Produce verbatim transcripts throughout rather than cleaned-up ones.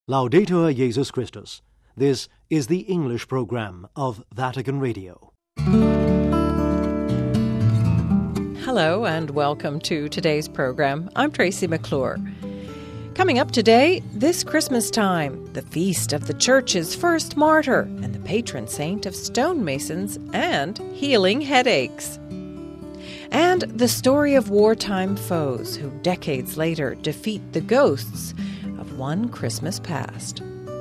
Laudetur Jesus Christus. This is the English program of Vatican Radio. Hello and welcome to today's program. I'm Tracy McClure. Coming up today, this Christmas time, the feast of the Church's first martyr and the patron saint of stonemasons and healing headaches. And the story of wartime foes who decades later defeat the ghosts of one Christmas past.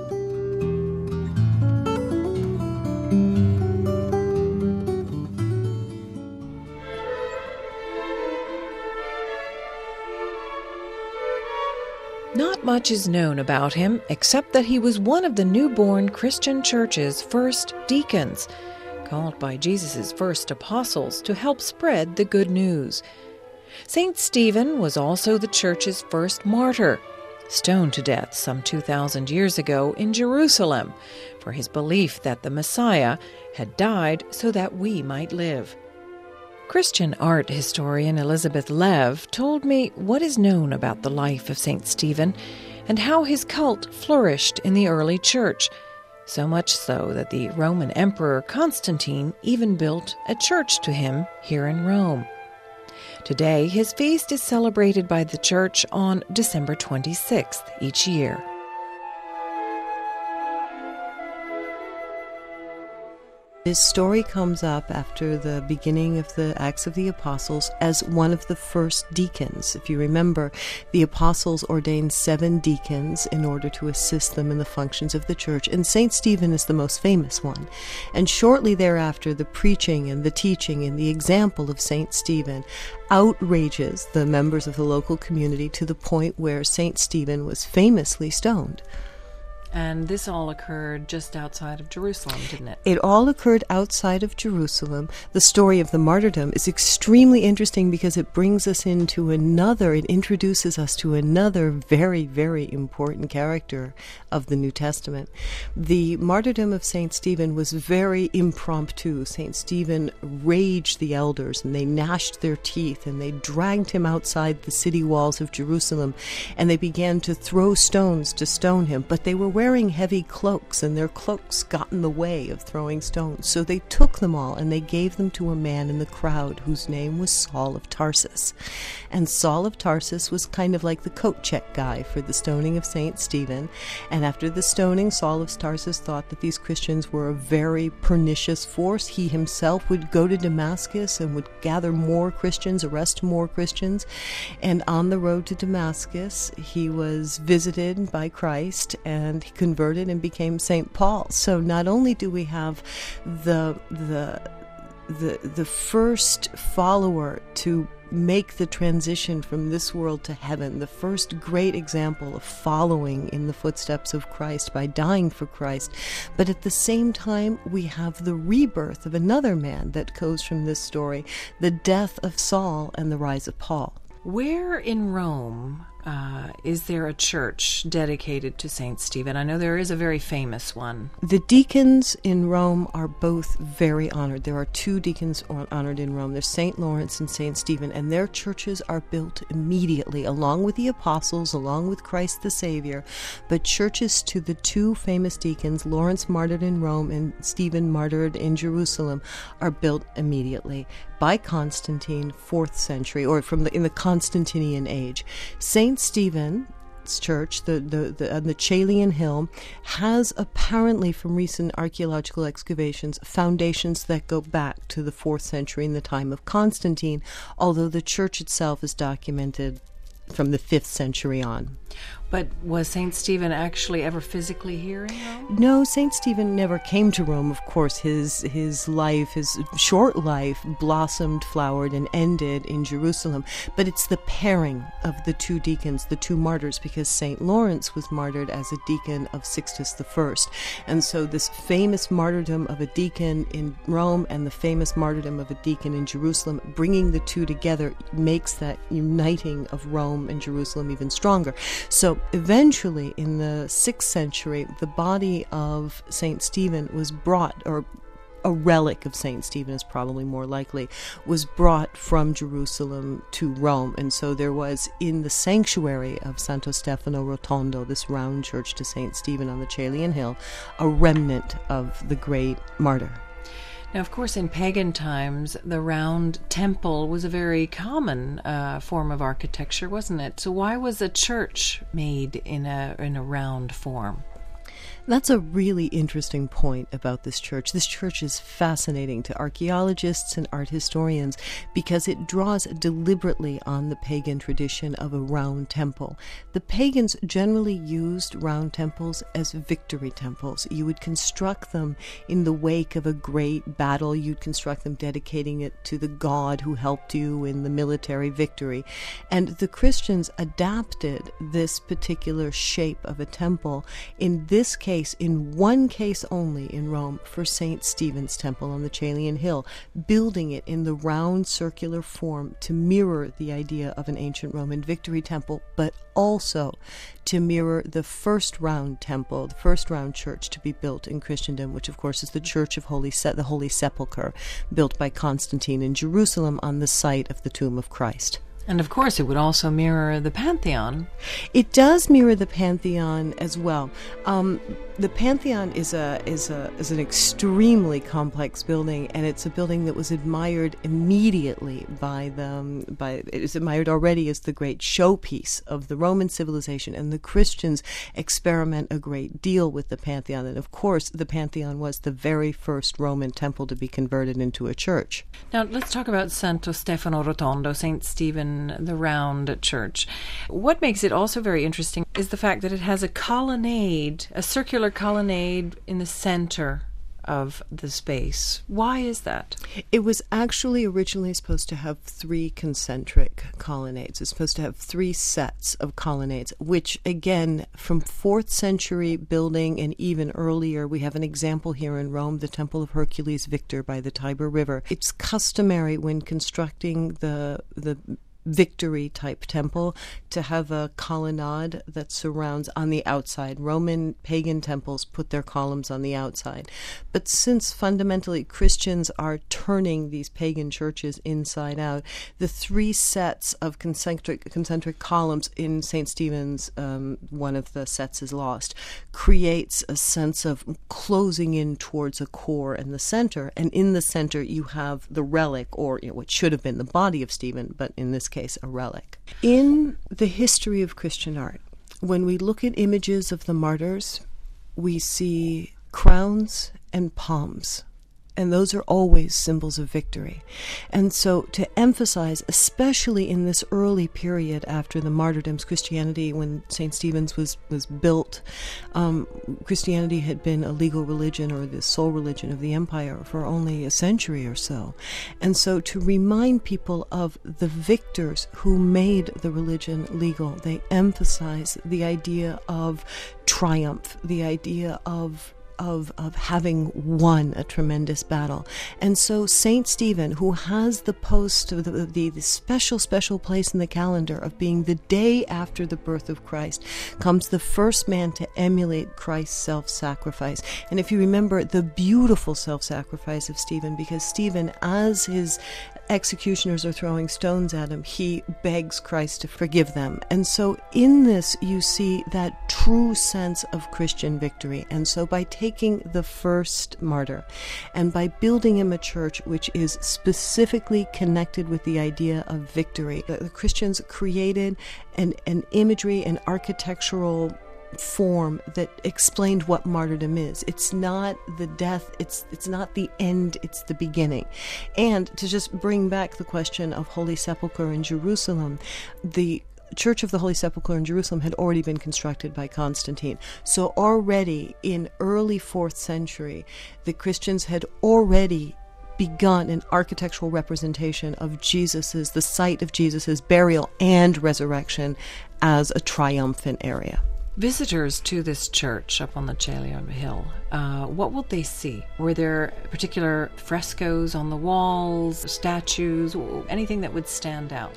Not much is known about him except that he was one of the newborn Christian Church's first deacons, called by Jesus' first apostles to help spread the good news. Saint Stephen was also the Church's first martyr, stoned to death some two thousand years ago in Jerusalem for his belief that the Messiah had died so that we might live. Christian art historian Elizabeth Lev told me what is known about the life of Saint Stephen and how his cult flourished in the early church, so much so that the Roman Emperor Constantine even built a church to him here in Rome. Today, his feast is celebrated by the Church on December twenty-sixth each year. This story comes up after the beginning of the Acts of the Apostles as one of the first deacons. If you remember, the apostles ordained seven deacons in order to assist them in the functions of the church, and Saint Stephen is the most famous one. And shortly thereafter, the preaching and the teaching and the example of Saint Stephen outrages the members of the local community to the point where Saint Stephen was famously stoned. And this all occurred just outside of Jerusalem, didn't it? It all occurred outside of Jerusalem. The story of the martyrdom is extremely interesting because it brings us into another, it introduces us to another very, very important character of the New Testament. The martyrdom of Saint Stephen was very impromptu. Saint Stephen raged the elders, and they gnashed their teeth, and they dragged him outside the city walls of Jerusalem, and they began to throw stones to stone him, but they were wearing wearing heavy cloaks, and their cloaks got in the way of throwing stones. So they took them all and they gave them to a man in the crowd whose name was Saul of Tarsus. And Saul of Tarsus was kind of like the coat check guy for the stoning of Saint Stephen. And after the stoning, Saul of Tarsus thought that these Christians were a very pernicious force. He himself would go to Damascus and would gather more Christians, arrest more Christians. And on the road to Damascus, he was visited by Christ, and he converted and became Saint Paul. So not only do we have the the the the first follower to make the transition from this world to heaven, the first great example of following in the footsteps of Christ by dying for Christ, but at the same time we have the rebirth of another man that goes from this story, the death of Saul and the rise of Paul. Where in Rome uh, is there a church dedicated to Saint Stephen? I know there is a very famous one. The deacons in Rome are both very honored. There are two deacons honored in Rome. There's Saint Lawrence and Saint Stephen, and their churches are built immediately, along with the apostles, along with Christ the Savior. But churches to the two famous deacons, Lawrence martyred in Rome and Stephen martyred in Jerusalem, are built immediately by Constantine, fourth century, or from the in the Constantinian age. Saint Stephen's church, the the, the on the Caelian Hill, has apparently, from recent archaeological excavations, foundations that go back to the fourth century in the time of Constantine, although the church itself is documented from the fifth century on. But was Saint Stephen actually ever physically here in Rome? No, Saint Stephen never came to Rome. Of course, his his life, his short life, blossomed, flowered, and ended in Jerusalem. But it's the pairing of the two deacons, the two martyrs, because Saint Lawrence was martyred as a deacon of Sixtus the First. And so this famous martyrdom of a deacon in Rome and the famous martyrdom of a deacon in Jerusalem, bringing the two together makes that uniting of Rome and Jerusalem even stronger. So eventually, in the sixth century, the body of Saint Stephen was brought, or a relic of Saint Stephen is probably more likely, was brought from Jerusalem to Rome. And so there was in the sanctuary of Santo Stefano Rotondo, this round church to Saint Stephen on the Caelian Hill, a remnant of the great martyr. Now, of course, in pagan times, the round temple was a very common uh, form of architecture, wasn't it? So why was a church made in a in a round form? That's a really interesting point about this church. This church is fascinating to archaeologists and art historians because it draws deliberately on the pagan tradition of a round temple. The pagans generally used round temples as victory temples. You would construct them in the wake of a great battle. You'd construct them dedicating it to the god who helped you in the military victory. And the Christians adapted this particular shape of a temple, in this case, in one case only in Rome, for Saint Stephen's Temple on the Caelian Hill, building it in the round circular form to mirror the idea of an ancient Roman victory temple, but also to mirror the first round temple, the first round church to be built in Christendom, which of course is the Church of Holy Se- the Holy Sepulchre, built by Constantine in Jerusalem on the site of the tomb of Christ. And of course, it would also mirror the Pantheon. It does mirror the Pantheon as well. Um, the Pantheon is a is a is an extremely complex building, and it's a building that was admired immediately by the by. It is admired already as the great showpiece of the Roman civilization, and the Christians experiment a great deal with the Pantheon. And of course, the Pantheon was the very first Roman temple to be converted into a church. Now, let's talk about Santo Stefano Rotondo, Saint Stephen, the round church. What makes it also very interesting is the fact that it has a colonnade, a circular colonnade in the center of the space. Why is that? It was actually originally supposed to have three concentric colonnades. It's supposed to have three sets of colonnades, which again, from fourth century building and even earlier, we have an example here in Rome, the Temple of Hercules Victor by the Tiber River. It's customary when constructing the the victory type temple to have a colonnade that surrounds on the outside. Roman pagan temples put their columns on the outside. But since fundamentally Christians are turning these pagan churches inside out, the three sets of concentric concentric columns in Saint Stephen's, um, one of the sets is lost, creates a sense of closing in towards a core in the center. And in the center you have the relic, or you know, what should have been the body of Stephen, but in this case a relic. In the history of Christian art, when we look at images of the martyrs, we see crowns and palms, and those are always symbols of victory. And so to emphasize, especially in this early period after the martyrdoms, Christianity, when Saint Stephen's was, was built, um, Christianity had been a legal religion, or the sole religion of the empire, for only a century or so. And so to remind people of the victors who made the religion legal, they emphasize the idea of triumph, the idea of Of, of having won a tremendous battle. And so Saint Stephen, who has the post, the, the, the special, special place in the calendar of being the day after the birth of Christ, comes the first man to emulate Christ's self-sacrifice. And if you remember the beautiful self-sacrifice of Stephen, because Stephen, as his executioners are throwing stones at him, he begs Christ to forgive them. And so in this you see that true sense of Christian victory. And so by taking the first martyr and by building him a church which is specifically connected with the idea of victory, the Christians created an, an imagery, an architectural form that explained what martyrdom is. It's not the death, it's it's not the end, it's the beginning. And to just bring back the question of Holy Sepulchre in Jerusalem, the Church of the Holy Sepulchre in Jerusalem had already been constructed by Constantine. So already in early fourth century, the Christians had already begun an architectural representation of Jesus's, the site of Jesus's burial and resurrection, as a triumphant area. Visitors to this church up on the Caelian Hill, uh, what will they see? Were there particular frescoes on the walls, statues, anything that would stand out?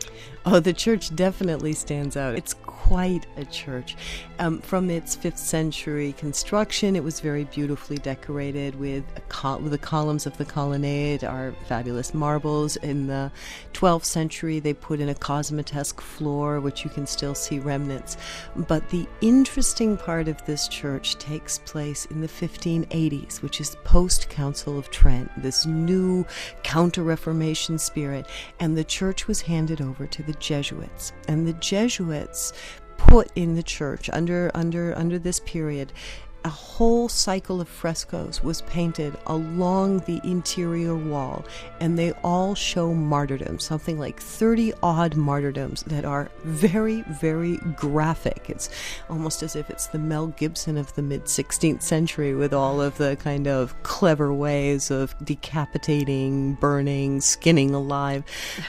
Oh, the church definitely stands out. It's quite a church. Um, from its fifth century construction, it was very beautifully decorated with, a col- with the columns of the colonnade are fabulous marbles. In the twelfth century, they put in a cosmatesque floor, which you can still see remnants. But the interesting part of this church takes place in the fifteen eighties, which is post-Council of Trent, this new counter-Reformation spirit. And the church was handed over to the Jesuits. And the Jesuits put in the church under under under this period a whole cycle of frescoes was painted along the interior wall, and they all show martyrdom, something like thirty odd martyrdoms that are very, very graphic. It's almost as if it's the Mel Gibson of the mid-sixteenth century, with all of the kind of clever ways of decapitating, burning, skinning alive,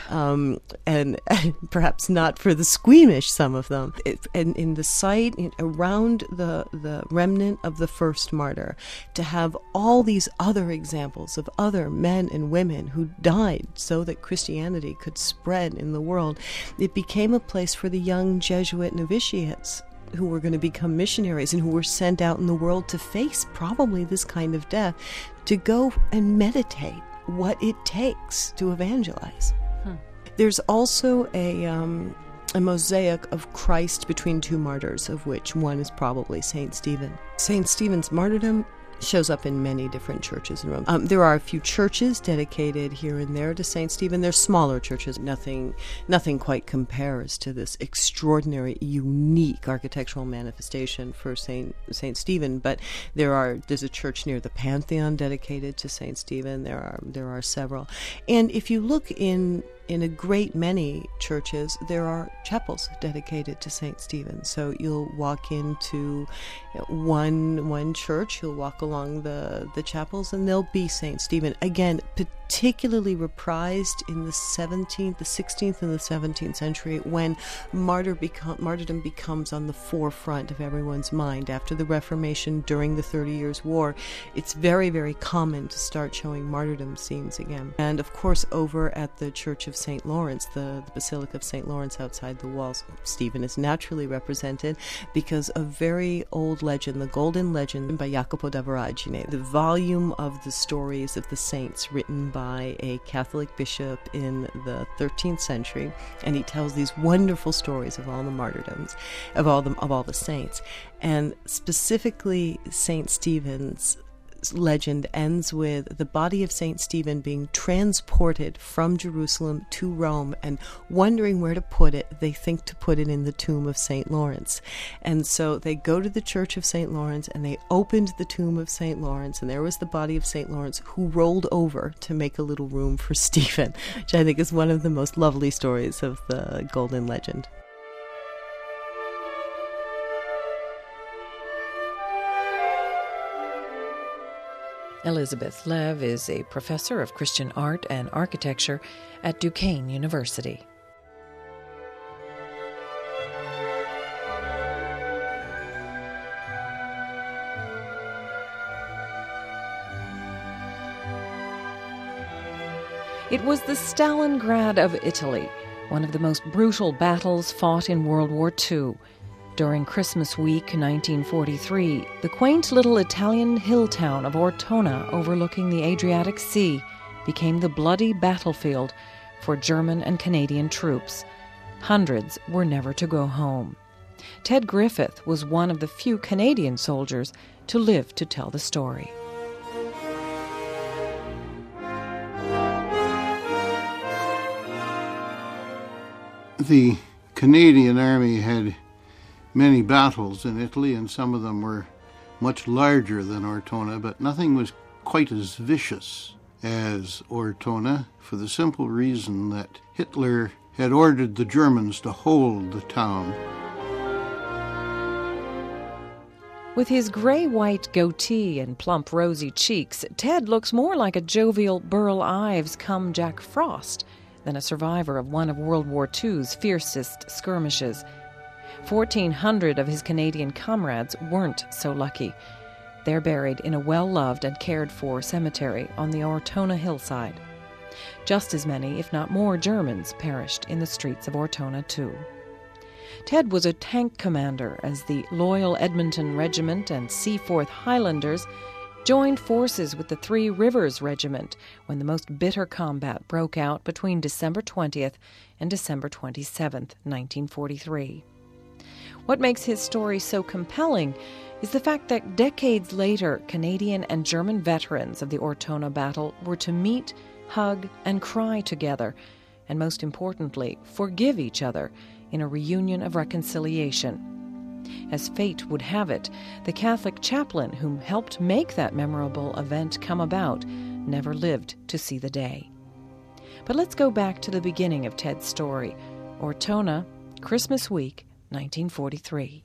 um, and, and perhaps not for the squeamish, some of them. It, and in the site, in, around the, the remnant of the first martyr, to have all these other examples of other men and women who died so that Christianity could spread in the world. It became a place for the young Jesuit novitiates who were going to become missionaries and who were sent out in the world to face probably this kind of death, to go and meditate what it takes to evangelize. Hmm. There's also a um, a mosaic of Christ between two martyrs, of which one is probably Saint Stephen. Saint Stephen's martyrdom shows up in many different churches in Rome. Um, there are a few churches dedicated here and there to Saint Stephen. They're smaller churches. Nothing, nothing quite compares to this extraordinary, unique architectural manifestation for Saint Saint Stephen. But there are there's a church near the Pantheon dedicated to Saint Stephen. There are there are several, and if you look in. In a great many churches, there are chapels dedicated to Saint Stephen. So you'll walk into one one church, you'll walk along the, the chapels, and there'll be Saint Stephen. Again, particularly reprised in the seventeenth, the sixteenth, and the seventeenth century, when martyr become, martyrdom becomes on the forefront of everyone's mind. After the Reformation, during the Thirty Years' War, it's very, very common to start showing martyrdom scenes again. And of course, over at the Church of Saint Lawrence, the, the Basilica of Saint Lawrence outside the walls, Stephen is naturally represented because a very old legend, the Golden Legend by Jacopo da Voragine, the volume of the stories of the saints written by a Catholic bishop in the thirteenth century, and he tells these wonderful stories of all the martyrdoms, of all the, of all the saints, and specifically Saint Stephen's legend ends with the body of Saint Stephen being transported from Jerusalem to Rome, and wondering where to put it, they think to put it in the tomb of Saint Lawrence. And so they go to the Church of Saint Lawrence, and they opened the tomb of Saint Lawrence, and there was the body of Saint Lawrence, who rolled over to make a little room for Stephen, which I think is one of the most lovely stories of the Golden Legend. Elizabeth Lev is a professor of Christian art and architecture at Duquesne University. It was the Stalingrad of Italy, one of the most brutal battles fought in World War Two. During Christmas week nineteen forty-three, the quaint little Italian hill town of Ortona overlooking the Adriatic Sea became the bloody battlefield for German and Canadian troops. Hundreds were never to go home. Ted Griffith was one of the few Canadian soldiers to live to tell the story. The Canadian Army had many battles in Italy, and some of them were much larger than Ortona, but nothing was quite as vicious as Ortona, for the simple reason that Hitler had ordered the Germans to hold the town. With his gray-white goatee and plump rosy cheeks, Ted looks more like a jovial Burl Ives come Jack Frost than a survivor of one of World War Two's fiercest skirmishes. fourteen hundred of his Canadian comrades weren't so lucky. They're buried in a well-loved and cared-for cemetery on the Ortona hillside. Just as many, if not more, Germans perished in the streets of Ortona, too. Ted was a tank commander as the Loyal Edmonton Regiment and Seaforth Highlanders joined forces with the Three Rivers Regiment when the most bitter combat broke out between December twentieth and December twenty-seventh, nineteen forty-three. What makes his story so compelling is the fact that decades later, Canadian and German veterans of the Ortona battle were to meet, hug, and cry together, and most importantly, forgive each other in a reunion of reconciliation. As fate would have it, the Catholic chaplain who helped make that memorable event come about never lived to see the day. But let's go back to the beginning of Ted's story. Ortona, Christmas week, nineteen forty-three.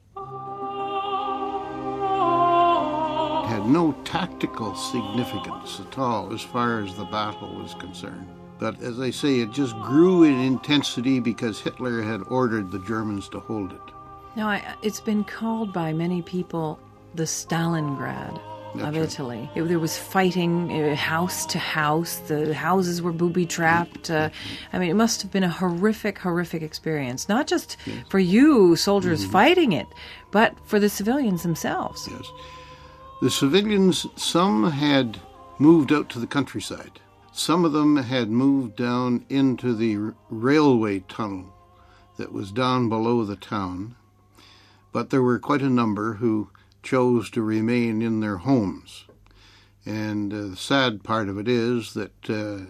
It had no tactical significance at all as far as the battle was concerned. But as I say, it just grew in intensity because Hitler had ordered the Germans to hold it. Now, I, it's been called by many people the Stalingrad That's of right. Italy. It, there was fighting uh, house to house. The houses were booby-trapped. Uh, I mean, it must have been a horrific, horrific experience. Not just Yes. for you soldiers Mm-hmm. fighting it, but for the civilians themselves. Yes. The civilians, some had moved out to the countryside. Some of them had moved down into the r- railway tunnel that was down below the town. But there were quite a number who chose to remain in their homes. And uh, the sad part of it is that uh,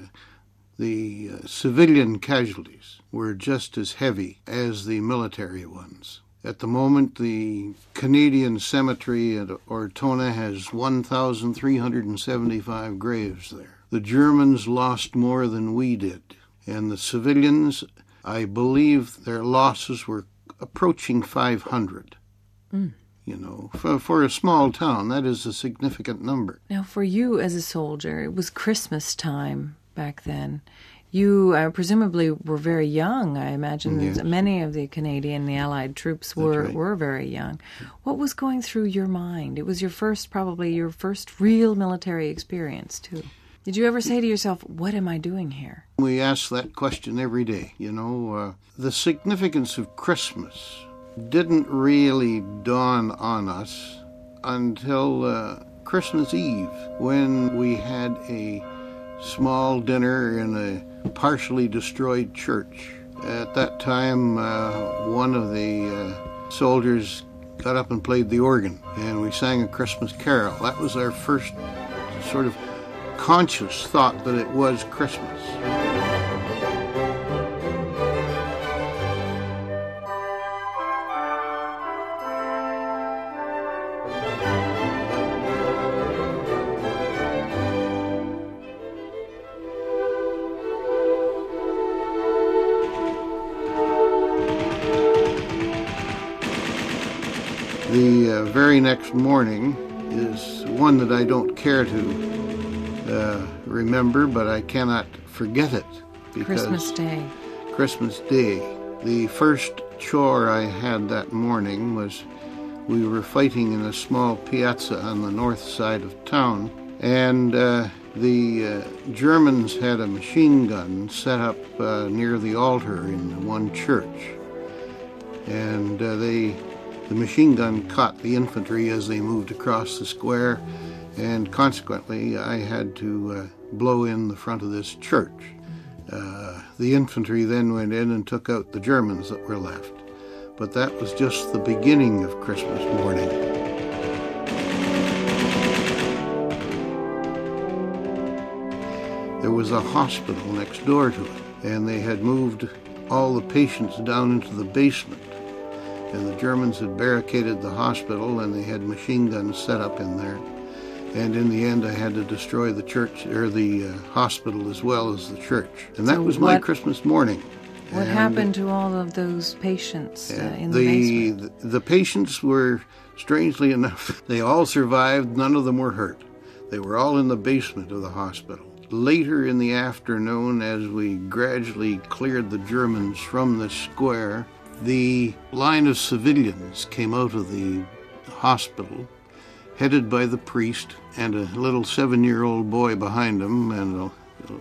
the uh, civilian casualties were just as heavy as the military ones. At the moment, the Canadian cemetery at Ortona has one thousand three hundred seventy-five graves there. The Germans lost more than we did. And the civilians, I believe their losses were approaching five hundred. Mm. You know, for, for a small town, that is a significant number. Now, for you as a soldier, it was Christmas time back then. You uh, presumably were very young. I imagine Yes. that many of the Canadian, the Allied troops were, right. were very young. What was going through your mind? It was your first, probably your first real military experience, too. Did you ever say to yourself, what am I doing here? We ask that question every day, you know. Uh, the significance of Christmas didn't really dawn on us until uh, Christmas Eve, when we had a small dinner in a partially destroyed church. At that time, uh, one of the uh, soldiers got up and played the organ, and we sang a Christmas carol. That was our first sort of conscious thought that it was Christmas. The uh, very next morning is one that I don't care to uh, remember, but I cannot forget it. Because Christmas Day. Christmas Day. The first chore I had that morning was we were fighting in a small piazza on the north side of town, and uh, the uh, Germans had a machine gun set up uh, near the altar in one church. And uh, they, the machine gun caught the infantry as they moved across the square, and consequently I had to uh, blow in the front of this church. Uh, the infantry then went in and took out the Germans that were left. But that was just the beginning of Christmas morning. There was a hospital next door to it, and they had moved all the patients down into the basement. And the Germans had barricaded the hospital, and they had machine guns set up in there. And in the end, I had to destroy the church, or the uh, hospital as well as the church. And that So was my what- Christmas morning. What And happened to all of those patients uh, in the, the, basement? the the patients were, strangely enough, they all survived. None of them were hurt. They were all in the basement of the hospital. Later in the afternoon, as we gradually cleared the Germans from the square, the line of civilians came out of the hospital, headed by the priest and a little seven-year-old boy behind him, and a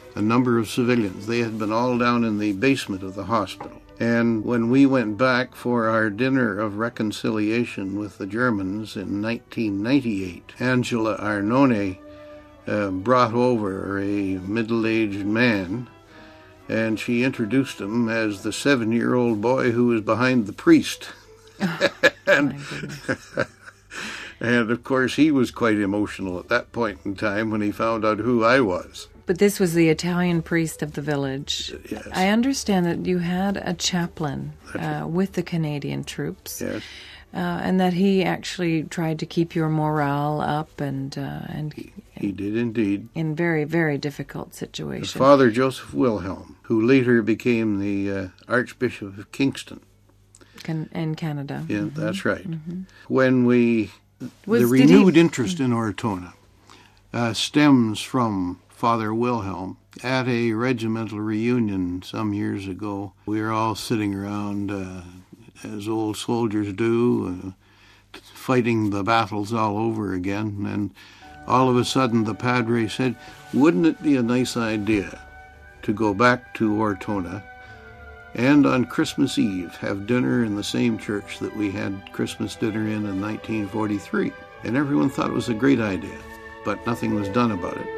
a number of civilians. They had been all down in the basement of the hospital. And when we went back for our dinner of reconciliation with the Germans in nineteen ninety-eight, Angela Arnone uh, brought over a middle-aged man, and she introduced him as the seven-year-old boy who was behind the priest. Oh, and, my goodness. And, of course, he was quite emotional at that point in time when he found out who I was. But this was the Italian priest of the village. Yes. I understand that you had a chaplain uh, with the Canadian troops. Yes. Uh, and that he actually tried to keep your morale up and... Uh, and he, he did indeed. In very, very difficult situations. Father Joseph Wilhelm, who later became the uh, Archbishop of Kingston. Can, in Canada. Yeah, mm-hmm. That's right. Mm-hmm. When we... Was, the renewed he, interest in Ortona uh, stems from Father Wilhelm. At a regimental reunion some years ago, we were all sitting around, uh, as old soldiers do, uh, fighting the battles all over again, and all of a sudden the Padre said, wouldn't it be a nice idea to go back to Ortona and on Christmas Eve have dinner in the same church that we had Christmas dinner in in nineteen forty-three? And everyone thought it was a great idea, but nothing was done about it.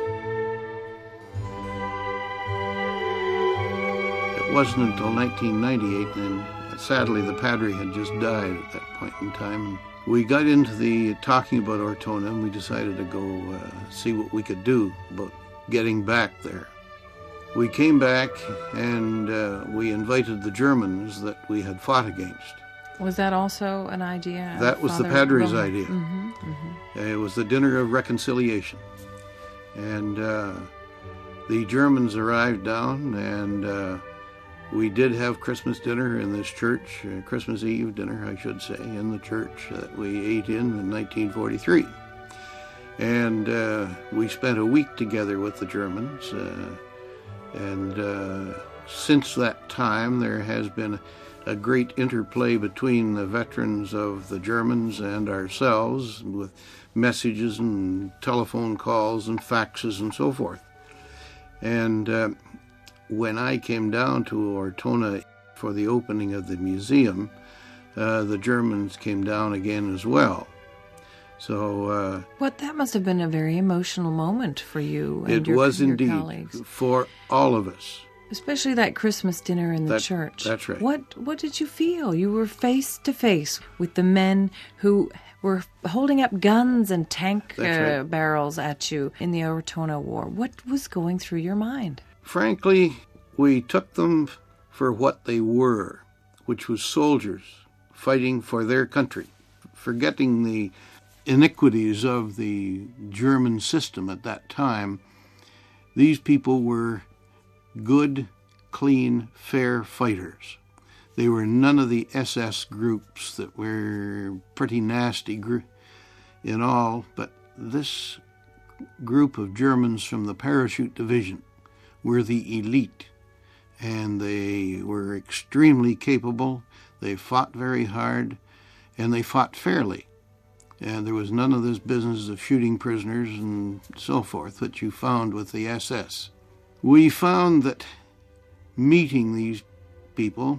It wasn't until nineteen ninety-eight, and sadly the Padre had just died at that point in time. We got into the talking about Ortona, and we decided to go uh, see what we could do about getting back there. We came back, and uh, we invited the Germans that we had fought against. Was that also an idea? That was Father the Padre's Wilhelm? idea. Mm-hmm, mm-hmm. It was the dinner of reconciliation. And uh, the Germans arrived down, and uh, we did have Christmas dinner in this church, uh, Christmas Eve dinner, I should say, in the church that we ate in in nineteen forty-three. And uh, we spent a week together with the Germans. Uh, and uh, since that time, there has been a great interplay between the veterans of the Germans and ourselves with messages and telephone calls and faxes and so forth. And uh, when I came down to Ortona for the opening of the museum, uh, the Germans came down again as well. So, uh, what that must have been a very emotional moment for you and it your, was your indeed colleagues. For all of us. Especially that Christmas dinner in the that, church. That's right. What What did you feel? You were face to face with the men who were holding up guns and tank uh, right. barrels at you in the Ortona War. What was going through your mind? Frankly, we took them for what they were, which was soldiers fighting for their country, forgetting the iniquities of the German system at that time. These people were good, clean, fair fighters. They were none of the S S groups that were pretty nasty gr- in all, but this group of Germans from the parachute division were the elite, and they were extremely capable. They fought very hard, and they fought fairly. And there was none of this business of shooting prisoners and so forth that you found with the S S. We found that meeting these people,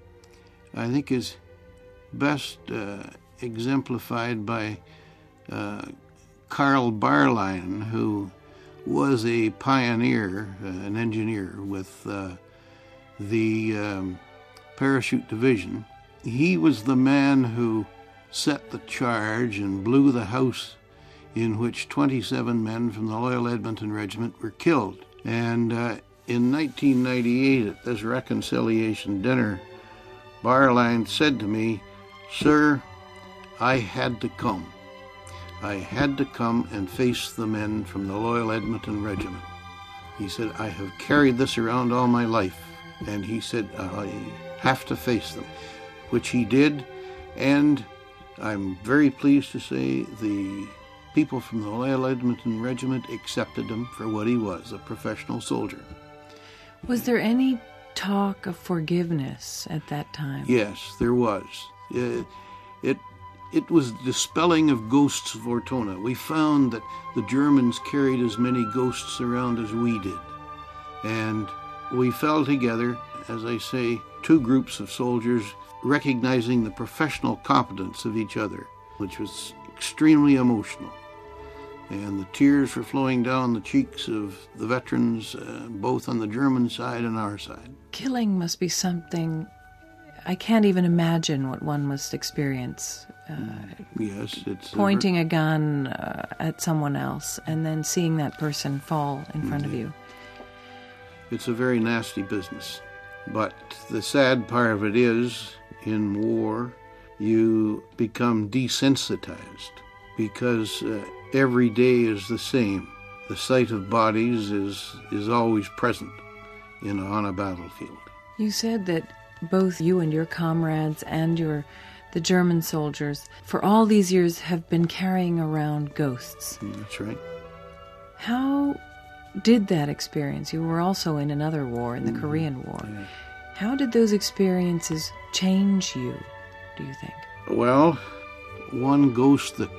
I think, is best uh, exemplified by uh, Karl Barlein, who was a pioneer, uh, an engineer with uh, the um, parachute division. He was the man who set the charge and blew the house in which twenty-seven men from the Loyal Edmonton Regiment were killed. And uh, in nineteen ninety-eight, at this reconciliation dinner, Barlein said to me, "Sir, I had to come. I had to come and face the men from the Loyal Edmonton Regiment." He said, "I have carried this around all my life." And he said, "I have to face them," which he did. And I'm very pleased to say the people from the Loyal Edmonton Regiment accepted him for what he was, a professional soldier. Was there any talk of forgiveness at that time? Yes, there was. It, it, it was dispelling of ghosts of Ortona. We found that the Germans carried as many ghosts around as we did. And we fell together, as I say, two groups of soldiers recognizing the professional competence of each other, which was extremely emotional. And the tears were flowing down the cheeks of the veterans, uh, both on the German side and our side. Killing must be something I can't even imagine what one must experience. Uh, yes, it's pointing a, ver- a gun uh, at someone else and then seeing that person fall in front mm-hmm. of you. It's a very nasty business. But the sad part of it is, in war, you become desensitized because uh, every day is the same. The sight of bodies is, is always present in on a battlefield. You said that both you and your comrades and your the German soldiers, for all these years, have been carrying around ghosts. That's right. How did that experience? You were also in another war, in the mm-hmm. Korean War. Yeah. How did those experiences change you, do you think? Well, one ghost that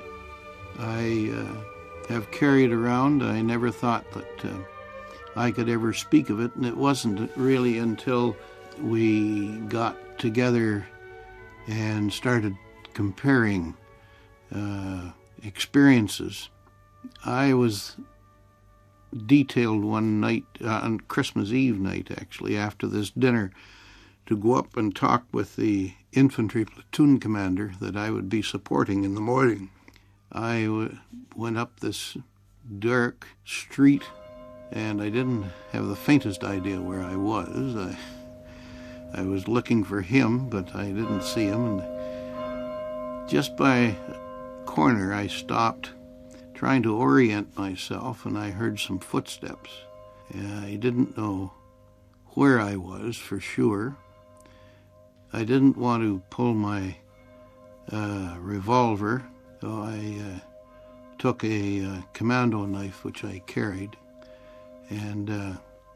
I uh, have carried around, I never thought that uh, I could ever speak of it, and it wasn't really until we got together and started comparing uh, experiences. I was detailed one night, uh, on Christmas Eve night actually, after this dinner, to go up and talk with the infantry platoon commander that I would be supporting in the morning. I w- went up this dark street, and I didn't have the faintest idea where I was. I, I was looking for him, but I didn't see him. And just by a corner, I stopped, trying to orient myself, and I heard some footsteps. I didn't know where I was for sure. I didn't want to pull my uh, revolver, so I uh, took a uh, commando knife which I carried, and uh,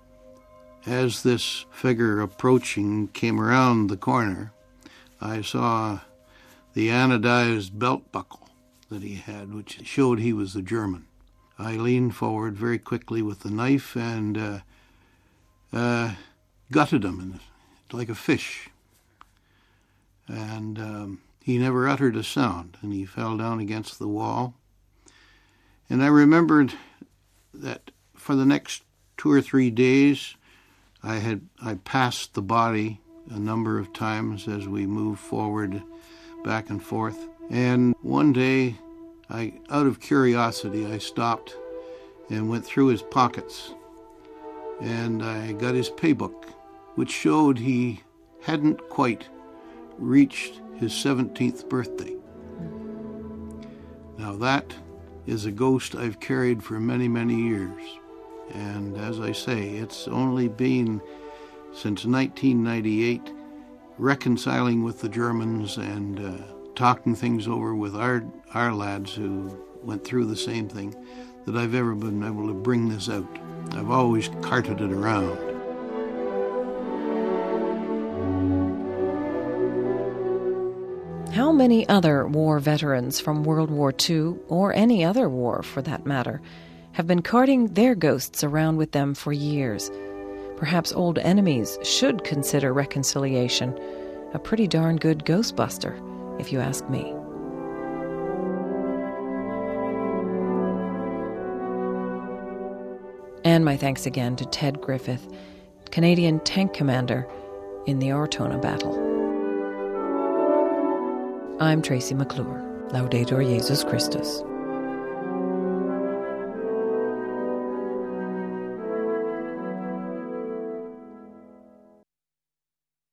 as this figure approaching came around the corner, I saw the anodized belt buckle that he had, which showed he was a German. I leaned forward very quickly with the knife and uh, uh, gutted him like a fish. And um, he never uttered a sound, and he fell down against the wall. And I remembered that for the next two or three days, I had I passed the body a number of times as we moved forward, back and forth. And one day, I, out of curiosity, I stopped and went through his pockets, and I got his paybook, which showed he hadn't quite reached his seventeenth birthday. Now that is a ghost I've carried for many, many years. And as I say, it's only been since nineteen ninety-eight, reconciling with the Germans and uh, talking things over with our, our lads who went through the same thing, that I've ever been able to bring this out. I've always carted it around. How many other war veterans from World War Two, or any other war for that matter, have been carting their ghosts around with them for years? Perhaps old enemies should consider reconciliation. A pretty darn good Ghostbuster, if you ask me. And my thanks again to Ted Griffith, Canadian tank commander in the Ortona battle. I'm Tracy McClure. Laudetur Jesus Christus.